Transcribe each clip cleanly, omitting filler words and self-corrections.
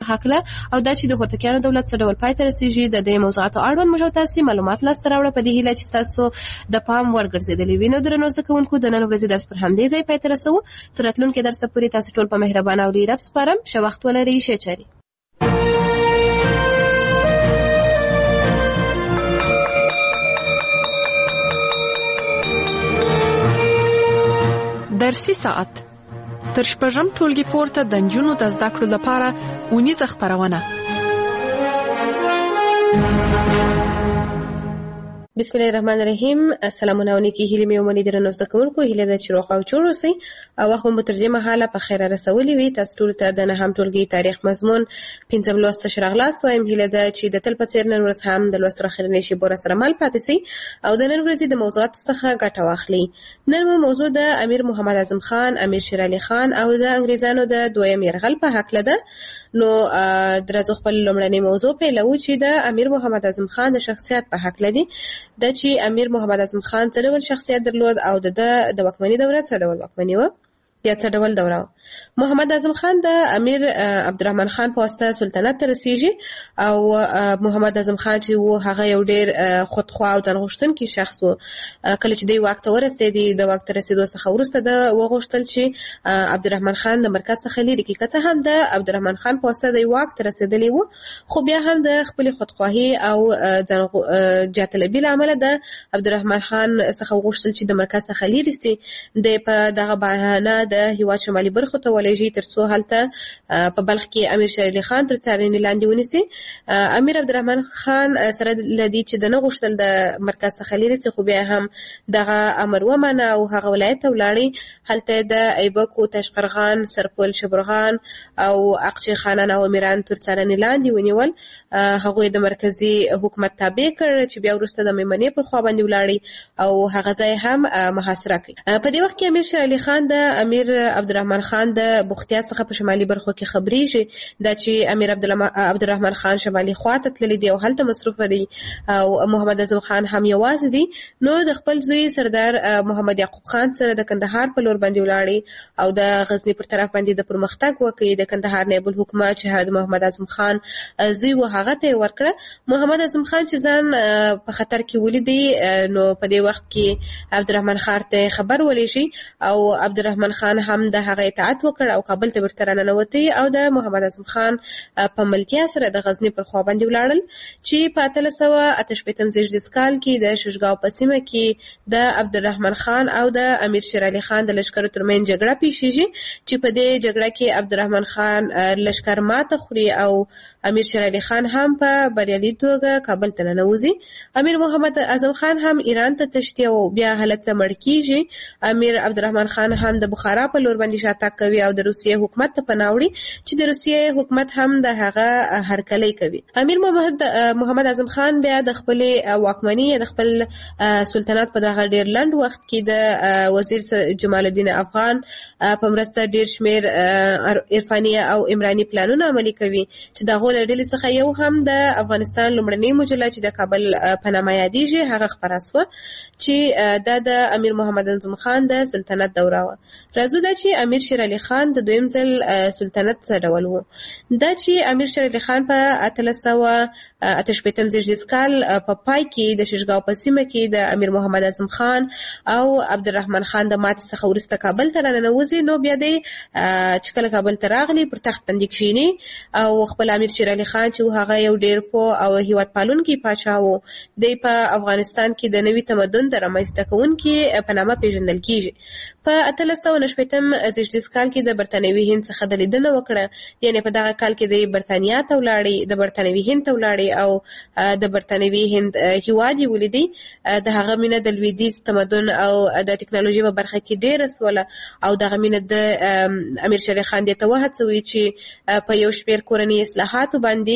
هکله او دا چې د هوتکیانو دولت څه ډول پای ته رسیږي د دې موضوعاتو اړوند موږ تاسو معلومات لاسته راوړو په دې هیله چې تاسو د پام ورګرځیدلی وي. نو درنو زده کوونکو د نن ورځې درس پر همدې ځای پای ته رسوو. تر راتلونکي درس پورې تاسو ټول په مهربانه او ډیر سپارم. ښه وخت ولرئ. ښه چاري. درسي ساعت تر شپږم ټولګي پورته د نجونو د زده کړو لپاره اونیزه خپرونه. بسم الله الرحمن الرحیم. السلامونه علیکم. هیله مې ومني درنو زده کوونکو هیله ده چې روغ او جوړ اوسئ او وخت مو تر دې مهاله په خیر رسولي وي. تاسو ټول ته د نهم ټولګي تاریخ مضمون 5 لوست شراغلاست وایم. هیله ده چې د تل په څیر نن ورځ هم د لوست اخرنۍ شی بور سره مل پاتې سي او د نن ورځې د موضوعات څخه ګټه واخلي. نن مو موضوع د امیر محمد اعظم خان، امیر شیر علي خان او د انګریزانو د دویم یرغل په حق ده. نو درځو خپل لومړنۍ موضوع په لو چې د امیر محمد اعظم خان د شخصیت په حق لدی د چې امیر محمد اعظم خان څه ډول شخصیت درلود او د واکمنۍ دوره څه ډول واکمنۍ و یا څه ډول دوره. محمد اعظم خان د امیر عبدالرحمن خان په واسطه سلطنت ته رسیږي او محمد اعظم خان چې و هغه یو ډیر خودخواه او ځانغوښتونکی شخص و. کله چې د واک ته ورسېدی د واک ته رسیدو څخه وروسته د وغوښتل چې عبدالرحمن خان د مرکز څخه لرې کړي. که څه هم د عبدالرحمن خان په واسطه د واک ته رسیدلی و خو بیا هم د خپل خودخواهي او جاهطلبي له امله د عبدالرحمن خان څخه وغوښتل چې د مرکز څخه لرې سي. د په دغه بهانه د هیواد شمالي برخو ته ولېږي ترڅو هلته په بلخ کې امیر شیر علي خان تر څارنې لاندې ونیسي. امیر عبدالرحمن خان سره لدی چې د نه غوښتل د مرکز څخه لرې سي خو بیا هم دغه امر ومنه او هغه ولایت ته ولاړی. هلته د ایبک او تاشقرغان، سرپل، شبرغان او اقچی خانان او امیران تر څارنې لاندې ونیول. هغه د مرکزی حکومت تابع کړ چې بیا وروسته د میمنې پر خوا باندې ولاړی او هغه ځای هم محاصره کړ. په دې وخت کې امیر شیر علي خان د امیر عبدالرحمن خان د بختیا څخه په شمالي برخو کې خبرېږي دا چې امیر عبدالرحمن خان شمالي خواته تللی دی او هلته مصروف دی او محمد اعظم خان هم یوازې دی. نو د خپل زوی سردار محمد یعقوب خان سره د کندهار په لور باندې ولاړی او د غزنی پر طرف باندې د پرمختګ وکړي. د کندهار نایب الحکومت چې محمد اعظم خان زوی و هغه ته ورکړه. محمد اعظم خان چې ځان په خطر کې ولیدي نو په دې وخت کې عبدالرحمن خان ته خبر ولېږي او عبدالرحمن خان هم د هغه اطاعت وکړ او کابل ته ورته راننوتی او د محمد اعظم خان په ملتیا سره د غزنی پر خوا باندې ولاړل چې په 1388 کال کې د ششګاو په سیمه کې د عبدالرحمن خان او د امیر شیر علي خان د لشکرو ترمنځ جګړه پیښیږي چې په دې جګړه کې عبدالرحمن خان لشکر ماته خوري او امیر شیر علي خان هم په بریالي توګه کابل ته ننوځي. امیر محمد اعظم خان هم ایران ته تښتي او بیا حالت ته مړ کیږي. امیر عبدالرحمن خان هم د بخارا په لور باندې شاتګ کوي او د روسیې حکومت ته پناه وړي چې د روسیې حکومت هم د هغه هرکلی کوي. امیر محمد اعظم خان بیا د خپل واکمنۍ د خپل سلطنت په دغه ډیر لنډ وخت کې د وزیر جمال الدین افغان په مرسته ډیر شمیر عرفاني او عمراني پلانونه عملي کوي چې دغه له ډلې څخه یو هم د افغانستان لومړنۍ مجله چې د کابل په نامه یادېږي هغه خپره شوه چې د امیر محمد اعظم خان د سلطنت دوره وه. راځو دا چې امیر شیر علي خان د دویم ځل سلطنت څه ډول و. دا چې امیر شیر علي خان په 1388 کال په پای کې د ششګاو په سیمه کې د امیر محمد اعظم خان او عبدالرحمن خان د ماتې څخه وروسته کابل ته راننوځي. نو بیا دی چې کله کابل ته راغلی پر تخت باندې کښیني او خپل امیر شیر علي خان چې هغه یو ډیر پوه او هیواد پالونکی پاچا و دی په افغانستان کې د نوي تمدن د رامنځته کوونکي په نامه پیژندل کیږي. په 1390 کال کې د برتانوي هند څخه د لیدنه وکړه. یعنی په دغه کال کې د برتانیا ته ولاړی د برتانوي هند ته ولاړی او د برتانوي هند هیواد یې ولیدي. د هغه مینه د لویدیځ تمدن او د ټکنالوژي په برخه کې ډیره سوله او دغه مینه د امیر شیر علي خان دې ته وهڅوي چې په یو شمېر کورني اصلاحاتو باندې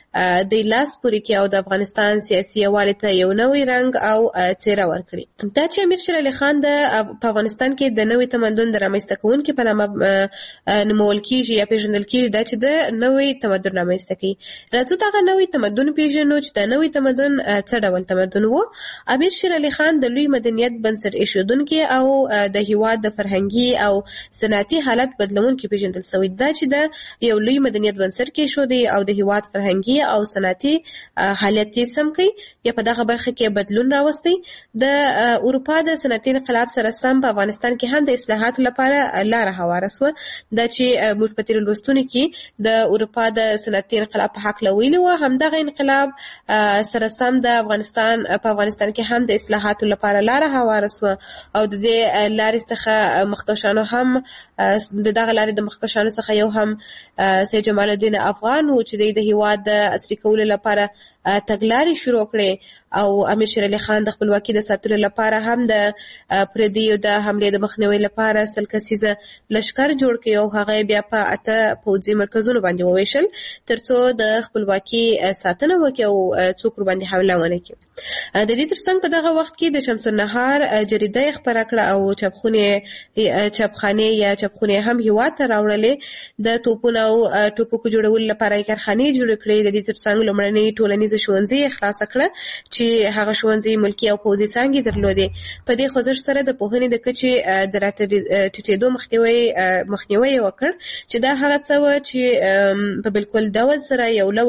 د لاس پورې کې او د افغانستان سیاسي یووالي ته یو نوی رنګ او څېره ورکړي. دا چې امیر شیر علي خان په افغانستان کې د نوي تمدن د رامنځته کوونکي په نامه نومول کېږي یا پیژندل کېږي، دا چې د نوي تمدن رامنځته کوي. راځو دغه نوي تمدن پیژنو چې د نوي تمدن څه ډول تمدن و. امیر شیر علي خان د لوی مدنیت بنسټ ایښودونکی او د هیواد د فرهنګي او صنعتي حالت بدلونکي پیژندل شوی. دا چې د یو لوی مدنیت بنسټ کې ایښودی او د هیواد فرهنګي او صنعتي حالت یې سم کړي یا په دغه برخه کې بدلون راوستی. د اروپا د صنعتي انقلاب سره سم په افغانستان کې هم د اصلاحاتو لپاره لاره هواره سوه. دا چې موږ په تېرو لوستونو کې د اروپا د صنعتي انقلاب په هکله ویلي وو، همدغه انقلاب سره سم د افغانستان کې هم د اصلاحاتو لپاره لاره هواره سوه او د دې لارې څخه مخکښانو هم د دغه لارې د مخکښانو څخه یو هم سید جمال الدین افغان و چې د هیواد د عصري کولو لپاره تګلارې شروع کړې او امیر شیر علي خان د خپلواکۍ د ساتلو لپاره هم د پردیو د حملې د مخنیوي لپاره 100 کسیزه لښکر جوړ کړ او هغه بیا په 8 پوځي مرکزونو باندې وویشل ترڅو د خپلواکۍ ساتنه وکړي او څوک باندې حمله ونه کړي. د دې ترڅنګ په دغه وخت کې د شمس النهار جریده خپره کړه او چاپخانې یا چاپخونې هم هیواد ته راوړلې. د توپونو او ټوپکو جوړولو لپاره کارخانې جوړې کړې. د دې ترڅنګ لومړنۍ ټولنیز ښوونځي خلاص کړه چې هغه ښوونځي ملکي او پوځي څانګې درلودې. په دې خوځښت سره د پوهنې د کچې د راټیټېدو مخنیوی وکړ چې دا هغه څه و چې په بالکل ډول سره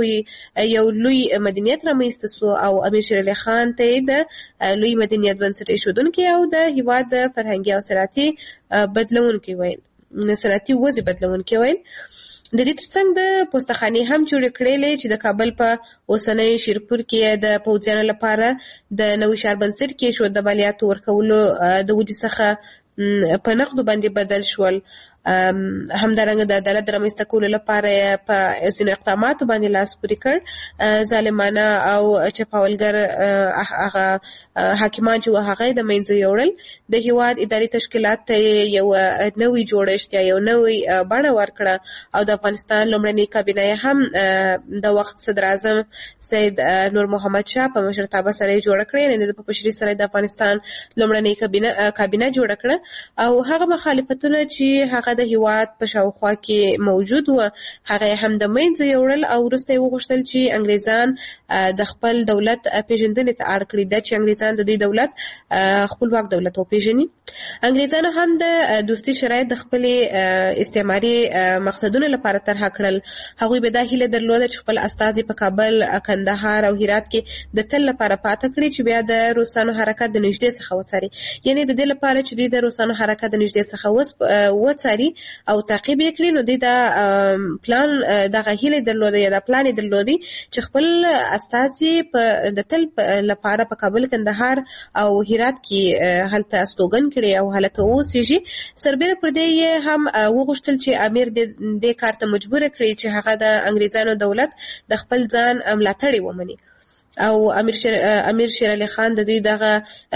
یو لوی مدنیت رامنځته سو او امیر شیر علي خان ته د لوی مدنیت بنسټ ایښودونکی او د هیواد د فرهنګي او صنعتي بدلونکي ویل، صنعتي وضع بدلونکي ویل. د دې ترڅنګ د پوستخانې هم جوړې کړلې چې د کابل په اوسنۍ شیرپور کې د پوځیانو لپاره د نوي ښار بنسټ کې شو. د مالیاتو ورکولو د ودې څخه په نقدو باندې بدل شول. همدارنګه د عدالت د رامنځته کولو لپاره په ځینو اقداماتو باندې لاس پورې کړ. ظالمانه او چپاولګر هغه حاکمان چې هغه د منځه یوړل. د هیواد اداري تشکیلات ته یو نوی جوړښت یا یو نوی بڼه ورکړه او د افغانستان لومړنۍ کابینه هم د وخت صدر اعظم سید نور محمد شاه په مشرتابه سره جوړه کړې. یعنې په مشرۍ سره د افغانستان لومړنۍ کابینه جوړه کړه او هغه مخالفتونه چې هغه د هیواد په شاوخوا کې موجود و هغه هم د منځه یوړل او وروسته یې وغوښتل چې انګریزان د خپل دولت پیژندنې ته اړ کړي. دا چې انګریزان د دوی دولت خپلواک دولت وپیژني. انګریزانو هم د دوستي شرایط د خپلې استعماري مقصدونو لپاره طرحه کړل. هغوی به دا هیله درلوده چې خپل استازي په کابل، کندهار او هرات کې د تل لپاره پاته کړي چې بیا د روسانو حرکت د نږدې څخه وڅاري. یعنې د دې لپاره چې دوی د روسانو حرکت د نږدې څخه وڅاري او تعقیب یې کړي، نو دوی دا پلان دغه هیله درلوده یا دا پلان یې درلودی چې خپل استازي د تل لپاره په کابل، کندهار او هرات کې هلته استوګن کړي او هلته اوسېږي. سربیره پر دې هم وغوښتل چې امیر دې کار ته مجبور کړي چې هغه د انګریزانو دولت د خپل ځان ملاتړي ومني. او امیر شیر علي خان د دوی دغه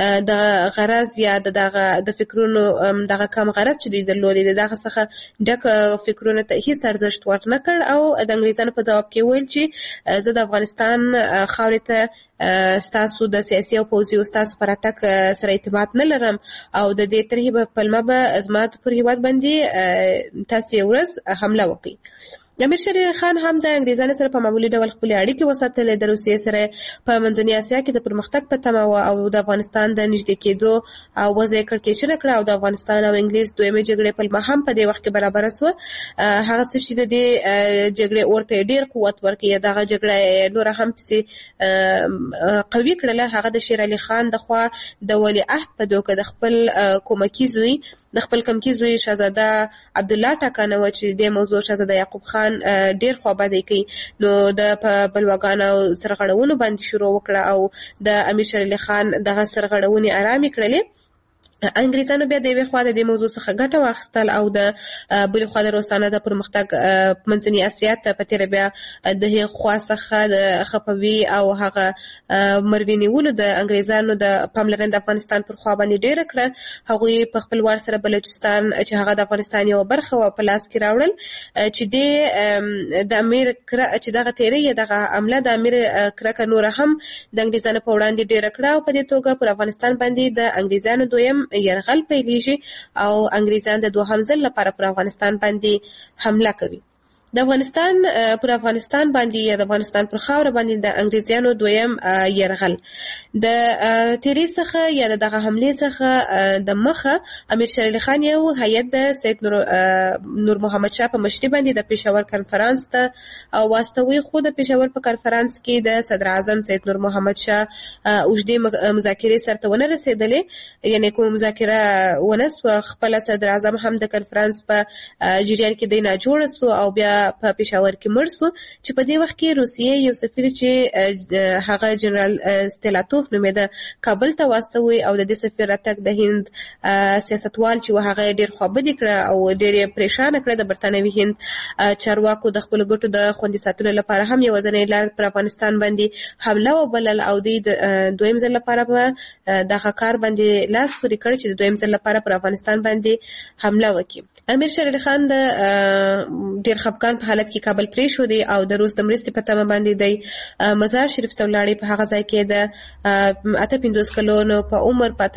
غرض یا د فکرونو دغه کم غرض چې دوی درلودي دغه څخه ډک فکرونه ته هیڅ ارزښت ورنه کړ او د انګریزانو په ځواب کې ویل چې زه د افغانستان خاورې ته ستاسو د سیاسي او پوځي ستاسو پر اتک سره ارتباط نه لرم او د دې طرحې په پلمه به زما پر هیواد باندې تاسې یو ورځ حمله وکړي. امیر شیر علي خان هم د انګریزانو سره په معمولي ډول خپلې اړیکې وساتلې. د روسیې سره په منځنۍ اسیا کې د پرمختګ په تمه و او د افغانستان د نږدې کېدو او وضع یې کړکېچنه کړه او د افغانستان او انګلیس دویمې جګړې پلمه هم په دې وخت کې برابره سوه. هغه څه چې د دې جګړې اورته ډېر قوت ورکړي یا دغه جګړه نوره هم پسې قوي کړله، هغه د شیر علي خان د خوا د ولیعهد په دوکه د خپل کومکي زوی شهزاده عبدالله ټاکنه و چې د موضوع شهزاده یعقوب خان ډیر خوابدی کوي. نو د بلواګانو سرغړونو باندې شروع وکړه او د امیر شیر علي خان دغه سرغړونې آرامې کړلې. انګریزانو بیا د یوې خوا د دې موضوع څخه ګټه واخیستل او د بلې خوا د روسانه د پرمختګ منځني اسیا ته په تېره بیا د هغې خوا څخه د خپوي او هغه مروې نیولو د انګریزانو د پاملرنه د افغانستان پر خوا باندې ډېره کړه. هغوی په خپل وار سره بلوچستان چې هغه د افغانستان یوه برخه وه په لاس کې راوړل چې د امیر چې دغه تېرۍ یا دغه عمله د امیر کرکه نوره هم د انګریزانو په وړاندې ډېره کړه او په دې توګه پر افغانستان باندې د انګریزانو دویم یرغل پیلیږي او انګریزان د دوهم ځل لپاره پر افغانستان باندې حمله کوي. د افغانستان پر افغانستان باندې یا د افغانستان پر خاوره باندې د انګریزانو دویم یرغل د تیری څخه یا دغه حمله څخه د مخه امیر شیر علي خان یو هیئت د سید نور محمد شاه په مشرۍ باندې د پېښور کنفرانس ته او واستوي، خو د پېښور په کنفرانس کې د صدر اعظم سید نور محمد شاه اوږدې مذاکرې سرته ونه رسېدلې، یعنې کوم مذاکره ونه سوه. خپل صدر اعظم هم د کنفرانس په جریان کې دی ناجوړه سو او بیا په پېښور کې مړ سو چې په دې وخت کې روسیې یو سفیر چې هغه جنرال ستیلاتوف نومېده کابل ته واستوي او د دې سفیر راتګ د هند سیاستوال چې هغه ډېر خوابدي کړه او ډېر یې پریشانه کړه. د برټانوي هند چارواکو د خپلو ګټو د خوندي ساتلو لپاره هم یوازینۍ لار پر افغانستان باندې حمله وبلل او دوی د دویم ځل لپاره به دغه کار باندې لاس پورې کړ چې د دویم ځل لپاره پر افغانستان باندې حمله وکړي. امیر شیر علي خان د ډېر خفګان په حالت کې کابل پرېښودی او د روس د مرستې په تمه باندې دی مزار شریف ته ولاړی. په هغه ځای کې د 58 کلونو په عمر په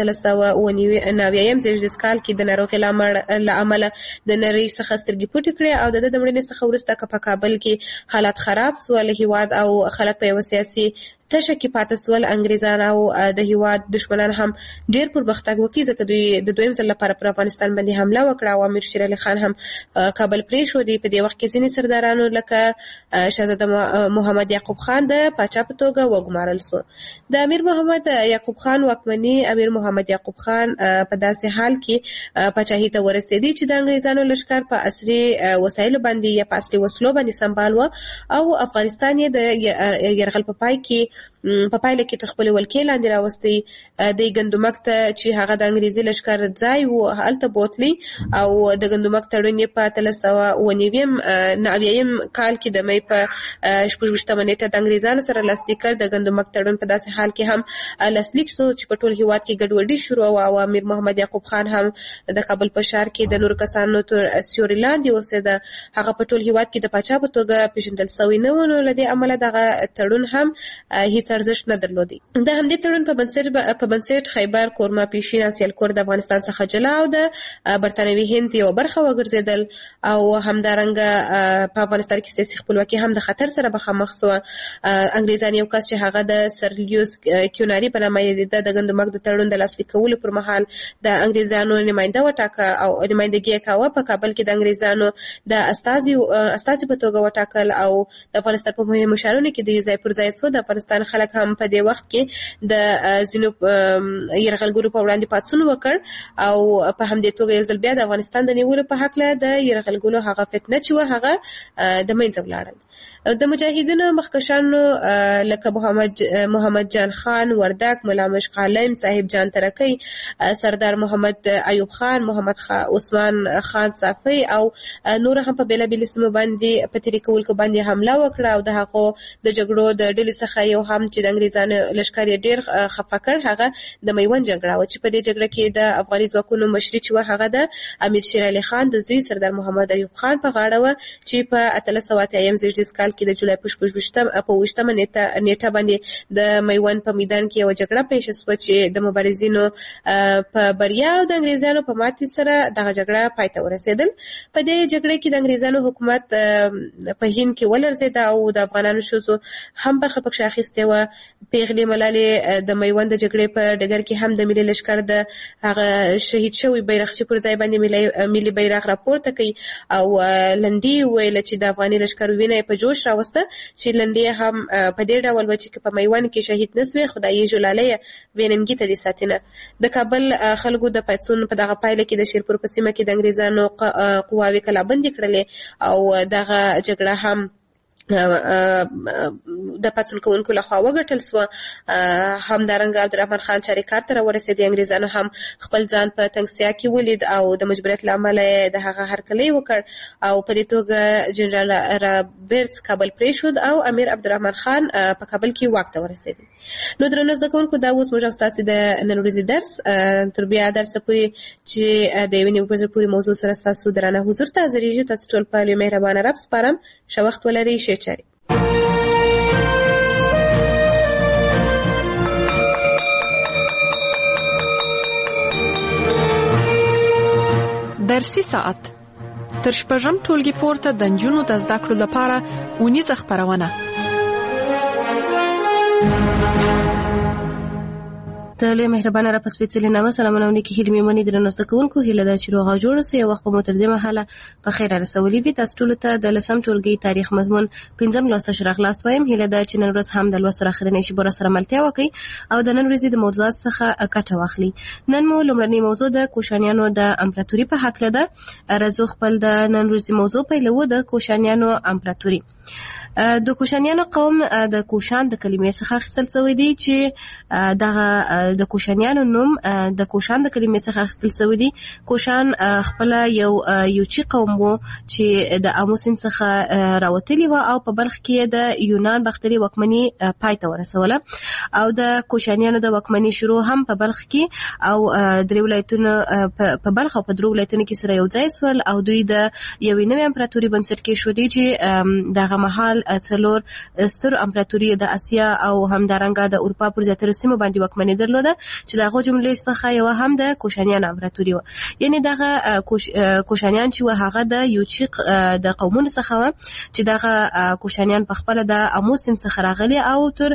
1899 زیږدیز کال کې د ناروغۍ له امله د نړۍ څخه سترګې پټې کړې او د ده د مړینې څخه وروسته په کابل کې حالات خراب سول. هېواد او خلک په یوه سیاسي تشه کې پاتې سول. انګریزان او د هېواد دشمنان هم ډېر پرمختګ وکړي ځکه دوی د دویم ځل لپاره پر افغانستان باندې حمله وکړه او امیر شیر علي خان هم کابل پرېښودی. په دې وخت کې ځینې سردارانو لکه شهزاده محمد یعقوب خان د پاچا په توګه وګمارل سو. د امیر محمد یعقوب خان واکمني امیر محمد یعقوب خان په داسې حال کې پاچاهي ته ورسېدی چې د انګریزانو لښکر په عصري وسایلو باندې یا په اصلي وسلو باندې سمبال و او افغانستان یې د یرغل په پایله کې تر خپلې ولکې لاندې راوستی. د ګندمک ته چې هغه د انګریزي لښکر ځای و هلته بوتلی او د ګندمک تړون یې په 1899 کال کې د مۍ په 26 نیټه د انګریزانو سره لاسلیک کړ. د ګندمک تړون په داسې حال کې هم لاسلیک شو چې په ټول هېواد کې ګډوډي شروع وه او امیر محمد یعقوب خان هم د کابل په ښار کې د نورو کسانو تر سیوري لاندې اوسېده. هغه په ټول هېواد کې د پاچا په توګه پېژندل سوی نه و، نو له دې امله دغه تړون هم هیڅ ارزښت نه درلودی. د همدې تړون په بنسټ خیبر، کورما، پیشین او سیالکور د افغانستان څخه جلا او د برټانوي هند یوه برخه وګرځېدل او همدارنګه په افغانستان کې سیاسي خپلواکي هم د خطر سره مخامخ سوه. انګریزان یو کس چې هغه د سر لیوس کیوناري په نامه یې د ګندمک د تړون د لاسلیک کولو پر مهال د انګریزانو نماینده وټاکه او نمایندګي یې کاوه. په کابل کې د انګریزانو د استازي په توګه وټاکل او د افغانستان په مهمو ښارونو کې د ځای پر ځای سو. د افغانستان خلک هم په دې وخت کې د ځینو یرغلګرو په وړاندې پاڅون وکړ او په همدې توګه یو ځل بیا د افغانستان د نیولو په هکله د یرغلګرو هغه فتنه چې وه هغه د منځه ولاړل. د مجاهدینو مخکشانو لکه محمد جان خان وردک، ملا مشق عالم، صاحب جان ترکی، سردار محمد ایوب خان، محمد عثمان خان صافی او نور هم په بیلابیلو سیمو باندې په تېري کولو باندې حمله وکړه او د هغو د جګړو د ډلې څخه یو هم چې د انګریزانو لښکر یې ډېر خفه کړ هغه د میوند جګړه وه چې په دې جګړه کې د افغاني ځواکونو مشري چې وه هغه د امیر شیر علي خان د زوی سردار محمد ایوب خان په غاړه وه چې په 1880 زیږدیز کال کې د جولای په 28 نیټه باندې د میوند په میدان کې یوه جګړه پیښه سوه چې د مبارزینو په بریا او د انګریزانو په ماتې سره دغه جګړه پای ته ورسېدل. په دې جګړه کې د انګریزانو حکومت په هند کې ولړزېده او د افغانانو ښځو هم برخه پکښې اخیستې وه. پیغلې ملالې د میوند د جګړې په ډګر کې هم د ملي لښکر د هغه شهید شوي بیرغچي پر ځای باندې ملي بیرغ راپورته کوي او لنډۍ وویله چې د افغاني لښکر وینه یې په جوش راوسته چې لنډۍ هم په دې ډول وه چې په میوند کې شهید نه سوې خدایي ژولالیه ویننګي ته دې ساتینه. د کابل خلکو د پاڅون په دغه پایله کې د شیرپور په سیمه کې د انګریزانو قواوې کلابندي کړلې او دغه جګړه هم د پاڅون کوونکو لخوا وګټل سو. همدارنګه عبدالرحمن خان چاریکار ته راورسېد. انګریزانو هم خپل ځان په تنګسیا کې ولید او د مجبوریت له امله د هغه هرکلی وکړ او په دې توګه جنرال رابرټس کابل پرېښود او امیر عبدالرحمن خان په کابل کې واک ته ورسېد. نو درنو زده کوونکو، دا اوس موږ ستاسو د نن ورځې درس تر بیا درسه پورې چې د یوې نیمې ورځې پورې موضوع سره ستاسو درانه حضور ته حاضرېږو. تاسو ټول په لوی مهربانه رب سپارم. ښه وخت ولرئ. ښې چارې. درسي ساعت تر شپږم ټولګي پورته د نجونو د زده کړو لپاره اونیزه خپرونه. د لوی مهربانه را په سپېڅلې نامه سلامونه ونکي هیلې مې مني درنو زده کوونکو. هیله ده چې روغ او جوړ اوسئ. یو وخت به مو تر دې مهاله په خیر رسولي وي. تاسو ټولو ته د 10م ټولګي تاریخ مضمون 5م لوست ښه راغلاست وایم. هیله ده چې نن ورځ هم د لوست تر اخرنۍ شېبو سره ملتیا وکړئ او د نن ورځې د موضوعات څخه ګټه واخلئ. نن مو لومړنۍ موضوع د کوشانیانو د امپراتوري په هکله ده. راځو خپل د نن ورځې موضوع پیلوو. د کوشانیانو امپراتوري. د کوشانیانو قوم د کوشان د کلمې څخه اخیستل شوی دی چې دغه د کوشانیانو نوم د کوشان د کلمې څخه اخیستل شوی دی. کوشان خپل یو چی قوم وو چې د اموسین څخه راوتلی و او په بلخ کې د یونان باختري واکمني پای ته ورسوله او د کوشانیانو د واکمني شروع هم په بلخ کې او درې ولایتونو په بلخ او په درو ولایتونو کې سره یو ځای سول او دوی د یوې نوې امپراتوري بنسټ کې شو دی چې دغه مهال څلور ستر امپراتوري د اسیا او همدارنګه د اروپا پر زیاتره سیمو باندې واکمني درلوده چې دغه جملې څخه یو هم د کوشانیان امپراتوري و. یعنی دغه کوشانیان چې و هغه د یوچیق د قومونو څخه و چې دغه کوشانیان په خپل د اموسین څخه راغلي او تر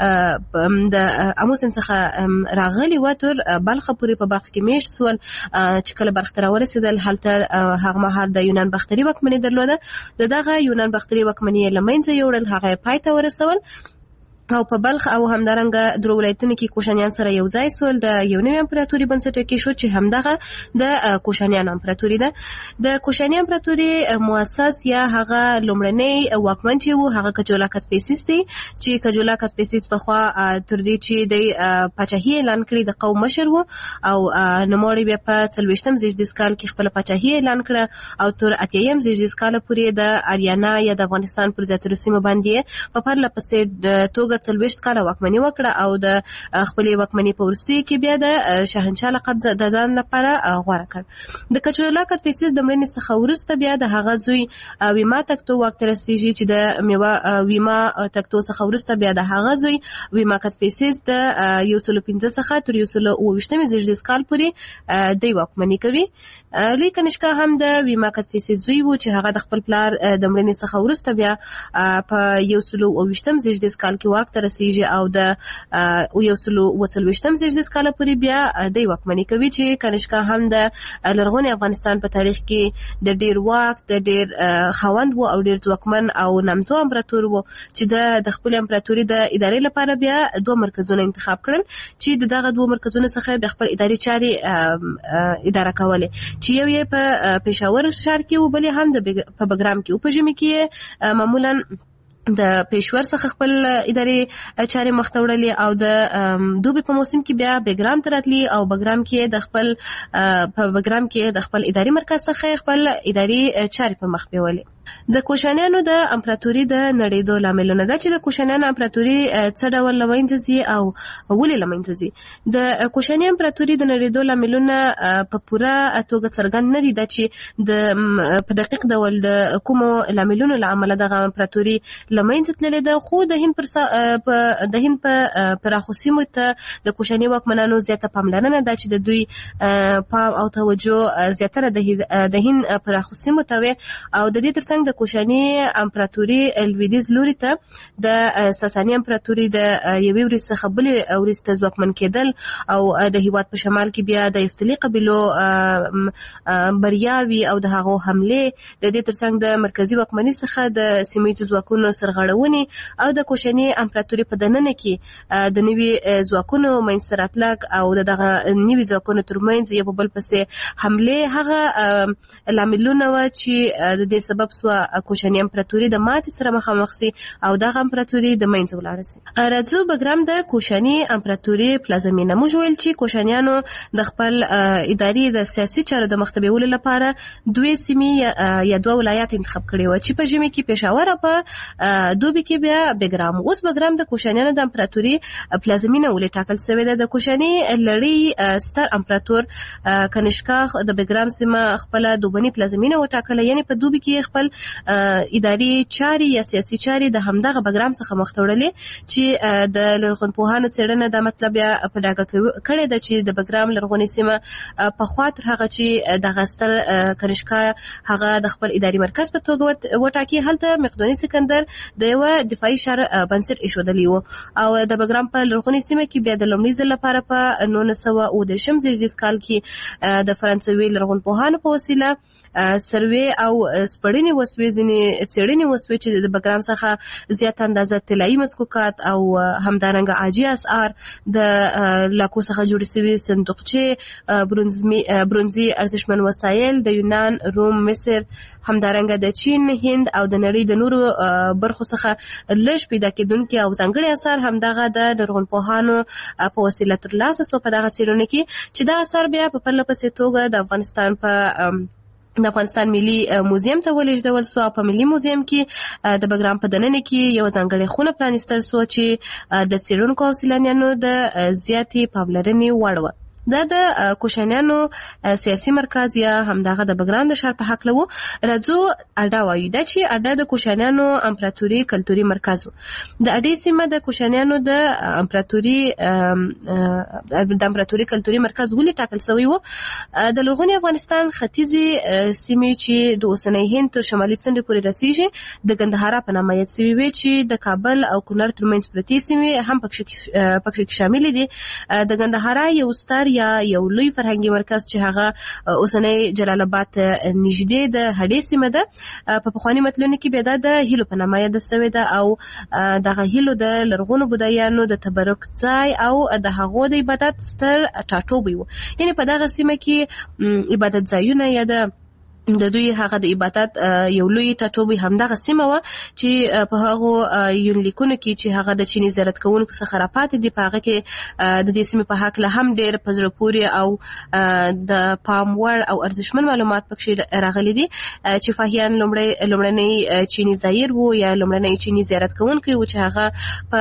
د اموسین څخه راغلي و تر بلخ پورې په بلخ کې میشت سول چې کله بلخ ته ورسېدل هلته هغه مهال د یونان باختري واکمني درلوده. دغه یونان باختري واکمني لمنځه یوړل، هغه پای ته ورسول او په بلخ او همدارنګه درو ولایتونو کې کوشانیان سره یو ځای سول. د یو نوې امپراتوري بنسټ کې شو چې همدغه د کوشانیان امپراتوري ده. د کوشاني امپراتوري مؤسس یا هغه لومړنی واکمن چې وو هغه کجولا کتپیسیس دی چې کجولا کتپیسیس په خوا تر دې چې د پاچاهي اعلان کړی د قوم مشر وو او نوموړی بیا په 40م زیږدیز کال کې خپل پاچاهي اعلان کړه او تر 80م زیږدیز کال پورې د اریانا یا د افغانستان پر زیاتره سیمو باندې په پرله پسې توګه 40 کاله واکمني وکړه او د خپلې واکمني په وروستیو کې بیا د شاهنشاه لقب د ځان لپاره غوره کړ. د کچولا کتپیسیس د مړینې څخه وروسته بیا د هغه زوی ویما تکتو واک ته رسیږي چې د ویما تکتو څخه وروسته بیا د هغه زوی ویما کتپیسیس د 115 څخه تر 128 زیږدیز کال پورې د واکمني کوي. لوی کنیشکا هم د ویما کتپیسیس زوی وو چې هغه د خپل پلار د مړینې څخه وروسته بیا په 128 زیږدیز کال کې واک ته رسیږي او د 140 زیږدیز کال پورې بیا د واکمني کوي چې کنیشکا هم د لرغوني افغانستان په تاریخ کې د ډیر واک د ډیر خوند وو او ډیر ځواکمن او نامتو امپراتور وو چې د خپل امپراتوري د ادارې لپاره بیا دوه مرکزونه انتخاب کړل چې دغه دوه مرکزونه څخه د خپل اداري چارې اداره کولې چې یو یې په پېښور ښار کې و بلې هم په بګرام کې او په ژمي کې معمولا د پېښور څخه خپل اداري چارې مخته وړلې او د دوبي په موسم کې بیا بګرام ته راتلي او بګرام کې د خپل اداري مرکز څخه خپل اداري چارې په مخ بیولې. د کوشانیانو د امپراتوري د نړېدو لاملونه ده چې د کوشانیانو امپراتوري څه ډول له منځه ځي او ولې له منځه ځي. د کوشاني امپراتوري د نړېدو لاملونه په پوره توګه څرګند نه دي دا چې په دقیق ډول د کومو لاملونو له امله دغه امپراتوري له منځه تللې ده. خو د هند په پراخو سیمو ته د کوشاني واکمنانو زیاته پاملرنه ده چې د دوی پام او توجه زیاتره د هند پراخو سیمو ته وي او د دې ترڅنګ د کوشاني امپراتوري لویدیځ لوري ته د ساساني امپراتوري د یوې ورځې څخه بلې ورځې ته ځواکمن کېدل او د هیواد په شمال کې بیا د افتلي قبیلو بریاوي او د هغو حملې د دې ترڅنګ د مرکزي واکمنۍ څخه د سیمه ځواکونو سرغړونې او د کوشاني امپراتوري په دننه کې د نوي ځواکونو منځته راتلل او دغه نوي ځواکونو ترمنځ یو بل پسې حملې هغه لاملونه و چې د دې سبب سو کوشاني امپراتوري د ماتې سره مخامخ سي او دغه امپراتوري د منځه ولاړ سي. راځو بګرام د کوشاني امپراتوري پلازمینه. موږ ویل چې کوشانیانو د خپل اداري د سیاسي چارو د مخ ته بیولو لپاره دوه سیمې یا دوه ولایات انتخاب کړي و چې په ژمي کې پېښور او په دوبي کې بیا بګرام. اوس بګرام د کوشانیانو د امپراتوري پلازمینه ولې ټاکل شوې ده؟ د کوشاني لړۍ ستر امپراتور کنشکا د بګرام سیمه خپل دوبني پلازمینه وټاکله، یعنی په دوبي کې خپل اداري چاري یا سیاسي چاري د همدغه بګرام څخه مخ ته وړلې چې د لرغونپوهانو څېړنه دا مطلب یا په ډاګه کړې ده چې د بګرام لرغونې سیمه پخوا تر هغه چې دغه ستر کنشکا هغه د خپل اداري مرکز په توګه وټاکي، هلته مقدوني سکندر د یوه دفاعي شهر بنسټ ایښودلی و او د بګرام په لرغونې سیمه کې بیا د لومړي ځل لپاره په 1929 زیږدیز کال کې د فرانسوي لرغونپوهانو په وسیله سروې او سپړنې وسوې، ځینې څېړنې وسوې چې د بګرام څخه زیات اندازه طلایي مسکوکات او همدارنګه عاجي اسعار، د لاکو څخه جوړې شوي صندوقچې، برونزي ارزښتمن وسایل د یونان، روم، مصر، همدارنګه د چین، هند او د نړۍ د نورو برخو څخه لږ پیدا کېدونکي او ځانګړي اثار همدغه د لرغونپوهانو په وسیله ترلاسه سوه په دغه څېړنو کې، چې دا اثار بیا په پرله پسې توګه د افغانستان ملي موزیم ته ولېږدول سو او په ملي موزیم کې د بګرام په دننه کې یو ځانګړې خونه پرانیستل سو چې د څېړونکو او سیلانیانو د زیاتې پاملرنې وړ وه. دا د کوشانیانو سیاسي مرکز یا همدغه د بګرام د ښار په هکله و. راځو اډا وایو. دا چې اډا د کوشانیانو امپراتوري کلتوري مرکز و. د اډې سیمه د کوشانیانو د امپراتوري کلتوري مرکز ولې ټاکل شوی و؟ د لرغوني افغانستان ختیځې سیمې چې د اوسنۍ هند تر شمالي څنډې پورې رسیږي د ګندهارا په نامه یاد شوي وې چې د کابل او کونړ ترمنځ پرتې سیمې هم پکې شاملې دي. د ګندهارا یو ستر یا یو لوی فرهنګي مرکز چې هغه اوسنۍ جلال آباد نږدې د هډې سیمه ده، په پخواني متلونو کې بیا دا د هیلو په نامه یاده شوې ده او دغه هیلو د لرغونو بودایانو د تبرک ځای او د هغو د عبادت ستر ټاټوبی و. یعنې په دغه سیمه کې عبادت ځایونه یا د دوی هغه د عبادت یو لوی ټاټوبی همدغه سیمه وه چې په هغو یونلیکونو کې چې هغه د چیني زیارت کوونکو څخه راپاتې دي، په هغه کې د دې سیمې په هکله هم ډېر په زړه پورې او د پام وړ او ارزښتمن معلومات پکښې راغلي دي چې فاهیان لومړنی چیني زایر و یا لومړنی چیني زیارت کوونکی و چې هغه په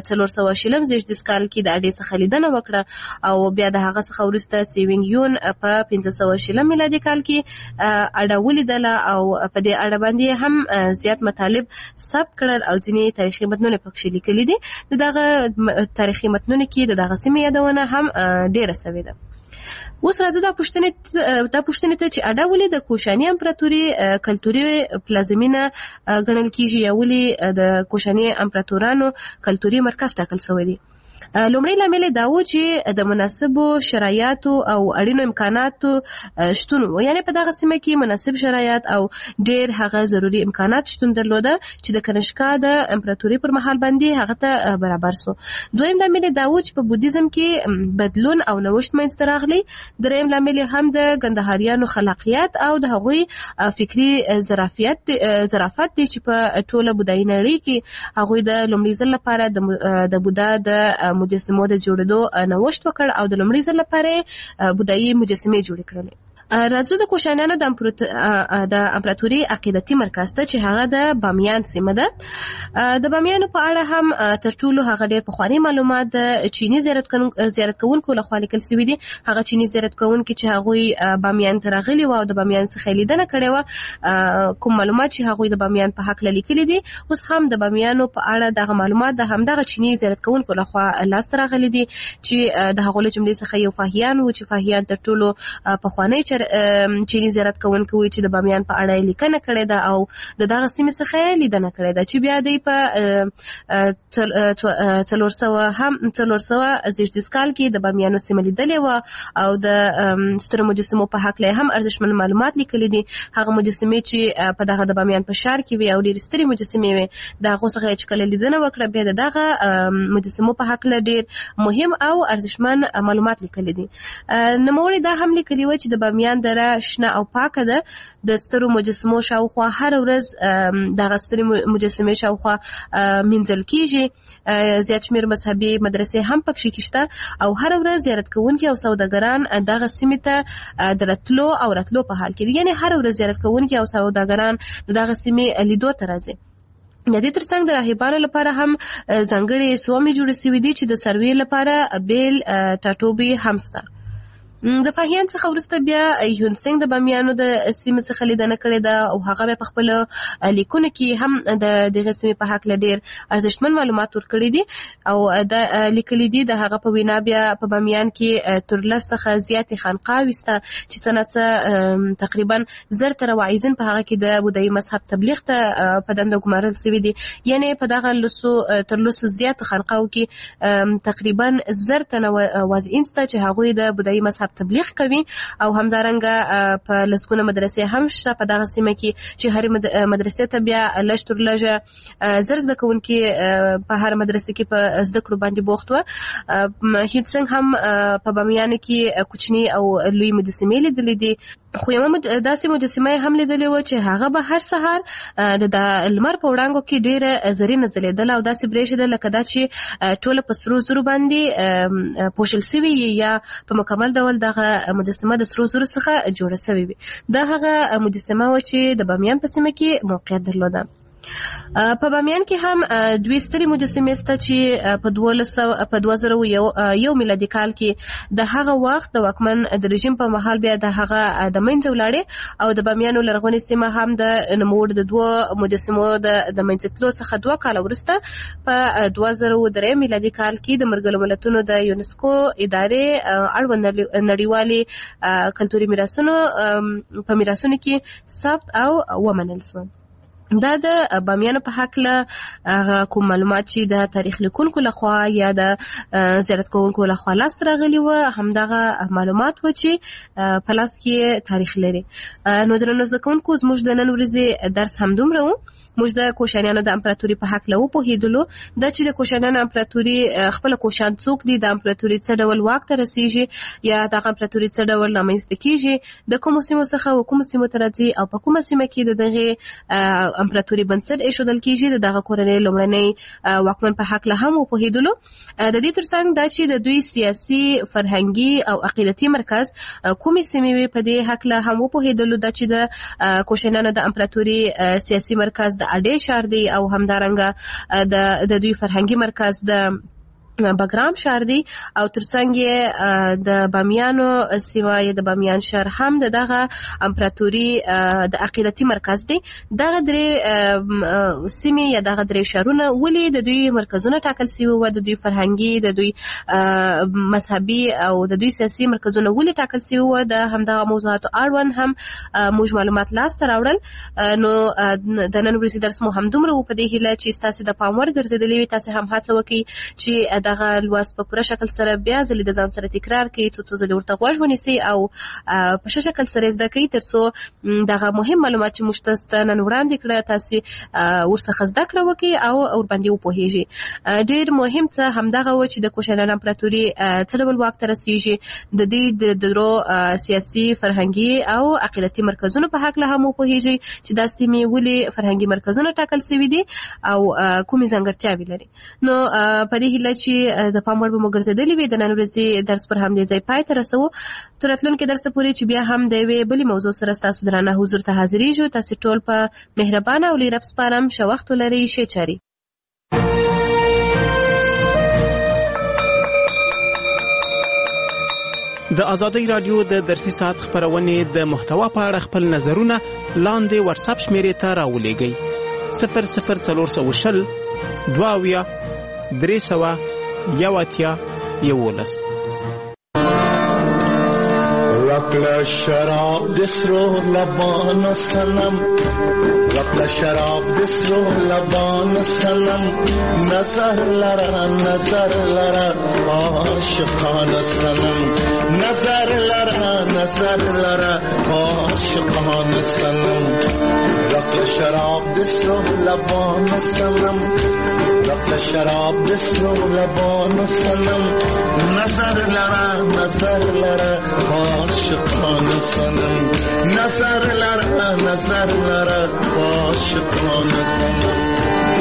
400 زیږدیز کال کې د اډې څخه لیدنه وکړه او بیا د هغه څخه وروسته سیوینګ یون په 1500 میلادي کال کې اډه ولیدله او په دې اړه باندې هم زیات مطالب ثبت کړل او ځینې تاریخي متنونه پکښې لیکلي دي. د دغه تاریخي متنونو کې د دغه سیمې یادونه هم ډېره سوې ده. اوس راځو دا پوښتنې ته چې اډه ولې د کوشاني امپراتوري کلتوري پلازمینه ګڼل کېږي یا ولې د کوشاني امپراتورانو کلتوري مرکز ټاکل شوی دی؟ لومړی لامل دا و چې د مناسبو شرایطو او اړینو امکاناتو شتون و، یعنی په دغه سیمه کې مناسب شرایط او ډېر هغه ضروري امکانات شتون درلوده چې د کنشکا د امپراتوري پر مهال باندې هغه ته برابر سو. دویم لامل دا و چې په بودیزم کې بدلون او نوښت منځته راغلی. دریم لامل هم د ګندهاریانو خلاقیت او د هغوی فکري ظرافت دی چې په ټوله بودایي نړۍ کې هغوی د لومړي ځل لپاره د بودا د مجسمو د جوړېدو نوښت وکړ او د لومړي ځل لپاره بودایي مجسمې جوړې کړلې. راځو د کوشانیانو د امپراتوري عقیدتي مرکز ته چې هغه د بامیان سیمه ده. د بامیانو په اړه هم تر ټولو هغه ډېر پخواني معلومات د چیني زیارت کوونکو لخوا لیکل شوي دي. هغه چیني زیارت کوونکي چې هغوی بامیان ته راغلي وو او د بامیان څخه لیدنه کړې وه، کوم معلومات چې هغوی د بامیان په هکله لیکلي دي، اوس هم د بامیانو په اړه دغه معلومات د همدغه چیني زیارت کوونکو لخوا لاسته راغلي دي چې د هغو له جملې څخه یو فاهیان و چې فاهیان تر ټولو پخوانی چیني زیارت کوونکي وي چې د بامیان په اړه لیکنه کړې ده او د دغه سیمې څخه لیدنه کړې ده چې بیا دوی په 400 زیږدیز کال کې د بامیانو سیمه لیدلې وه او د سترو مجسمو په هکله هم ارزښتمن معلومات لیکلي دي. هغه مجسمې چې په دغه د بامیان په ښار کې وي او ډېرې سترې مجسمې وي، د هغو څخه چې کله لیدنه وکړه بیا د دغه مجسمو په هکله ډېر مهم او ارزښتمن معلومات لیکلي دي. نوموړي دا هم لیکلي وه چې د بامیان بامیان دره شنه او پاکه ده. د سترو مجسمو شاوخوا هر ورځ دغه سترې مجسمې شاوخوا مینځل کیږي. زیات شمیر مذهبي مدرسې هم پکې شته او هر ورځ زیارت کوونکي او سوداګران دغه سیمې ته د راتلو او راتلو په حال کې دي. یعنی هر ورځ زیارت کوونکي او سوداګران دغه سیمې لیدو ته راځي. د دې ترڅنګ د راهبانو لپاره هم ځانګړي سومې جوړې شوي دي چې د سروې لپاره بیل ټاټوبي هم شته. د فاهیان څخه وروسته بیا یون سنگ د بامیانو د سیمې څخه لیدنه کړې ده او هغه په خپل لیکونو کې هم د دغه سیمې په حق ډېر ارزښتمن معلومات ورکړي دي او د لیکلي دي د هغه په وینا بیا په بامیان کې تر 10 څخه زیاتې خانقاوې شته چې سنه تقریبا 1000 تر واعظین په هغه کې د بودایي مذهب تبلیغ ته په دنده ګمارل شوي دي. یعنی په دغه تر 10 زیات خانقاو کې تقریبا 1000 تنه واعظین شته چې هغوی د بودایي مذهب تبلیغ کوي او همدارنګه په لسګونه مدرسې هم شته په دغه سیمه کې چې هر مدرسې ته بیا لږ تر لږه زر زده کوونکي په هر مدرسې کې په زده کړو باندې بوخت وو. هیڅ څنګه هم په بامیان کې کوچني او لوی مجسمې لیدلې دي خو یو داسې مجسمه هم لیدلې و چې هغه به هر سهار د لمر په وړانګو کې ډېره زرینه ځلېدله او داسې برېښېده لکه دا چې ټوله په سرو زرو باندې پوښل سوي یا په مکمل ډول دغه مجسمه د سرو زرو څخه جوړه سوې وي. دا هغه مجسمه و چې د بامیان په سیمه کې موقعیت درلوده. په بامیان کې هم دوی سترې مجسمې شته چې په 2001 میلادي کال کې د هغه وخت د واکمن د رژیم په مهال بیا د هغه د منځه ولاړې او د بامیانو لرغونې سیمه هم د نوموړ د 2 مجسمو د منځه تلو څخه 2 کال وروسته په 2003 میلادي کال کې د ملګرو ملتونو د یونسکو ادارې اړوند نړیوالې کلتوري میراثونو په میراثونو کې ثبت او ومنل شول. دا د بامیانو په حق له کوم معلومات چې د تاریخ لیکونکو لخوا یا د زیارت کوونکو لخوا لاس راغلي و همدغه معلومات و چې په لاس کې تاریخ لري. نو درنو زده کوونکو زموږ د نن ورځې درس همدومره و. موږ د کوشانیانو د امپراتوري په حق له وپوهېدلو دا چې د کوشانیانو امپراتوري خپل کوشان څوک دي، د امپراتوري څه ډول واک ته رسیږي یا د امپراتوري څه ډول رامنځته کیږي، د کومو سیمو څخه و کومو سیمو ته راځي او په کومه سیمه کې د دغه امپراتوري بنسټ ایښودل کیږي، د دغه کورنۍ لومړنۍ واکمن په حق له هم وپوهېدلو. د دې ترڅنګ دا چې د دوی سیاسي فرهنګي او عقیدتي مرکز کومې سیمې وي په دې حق له هم وپوهېدلو. دا چې د کوشانیانو د امپراتوري سیاسي مرکز د اډې شهر دی او همدارنګه د دوی فرهنګي مرکز د بګرام شهر دی او ترڅنګ یې د بامیانو سیمه د بامیان شهر هم دغه امپراتوري د عقیدتي مرکز دی. دغه درې سیمې یا دغه درې شهرونه ولې د دوی مرکزونه ټاکل شوي وو، د دوی فرهنګي، د دوی مذهبي او د دوی سیاسي مرکزونه ولې ټاکل شوي وو، د همدغه موضوعاتو اړوند هم موږ معلومات لاسته راوړل. نو د نن ورځې درس مو همدومره و په دې هیله چې ستاسې د پام وړ ګرځېدلی وي. تاسې هم هڅه وکړئ چې دغه لوست په پوره شکل سره بیا ځلې د ځان سره تکرار کړئ، څو ځلې ورته غوږ ونیسئ او په ښه شکل سره زده کړئ تر څو دغه مهم معلومات چې موږ تاسو ته نن وړاندې کړه تاسې ورڅخه زده کړه وکړئ او ورباندې وپوهېږئ. ډېر مهم څه همدغه و چې د کوشانیانو امپراتوري څه ډول واک ته رسېږي، د دې د درو سیاسي، فرهنګي او عقیدتي مرکزونو په هکله هم وپوهېږئ چې دا سیمې ولې فرهنګي مرکزونه ټاکل شوي دي او کومې ځانګړتیاوې لري. نو په دې هیله چې د پام وړ به مو ګرځېدلي وي، د نن ورځې درس پر همدې ځای پای ته رسوو. تر راتلونکي درسه پورې چې بیا هم د یوې بلې موضوع سره ستاسو درانه حضور ته حاضرېږو. تاسې ټول په مهربانه او لوی رب سپارم. ښه وخت ولرئ، ښې چارې. د ازادۍ راډیو د درسي ساعت خپرونې د محتوا په اړه خپل نظرونه لاندې واتساپ شمیرې ته راولېږئ: 00420 22 311. رکل شراب دسرو لبان سنم، رکل شراب دسرو لبان سنم، نظر لرا نظر لرا عاشقان سنم، نظر لرا نظر لرا عاشقان سنم، رکل شراب دسرو لبان سنم، رقل شراب دسترو لبان سنم نظر لره عاشقان سنم نظر لره عاشقان سنم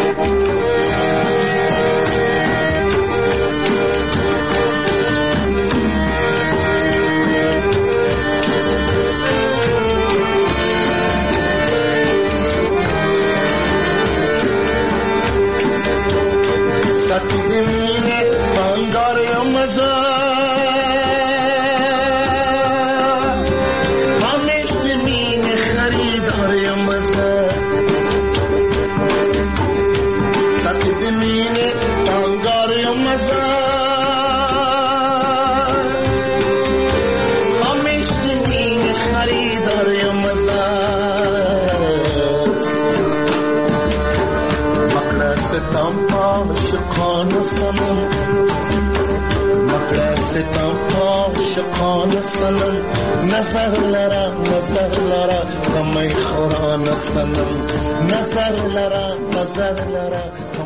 نظر لره کمی خوران سنم نظر لره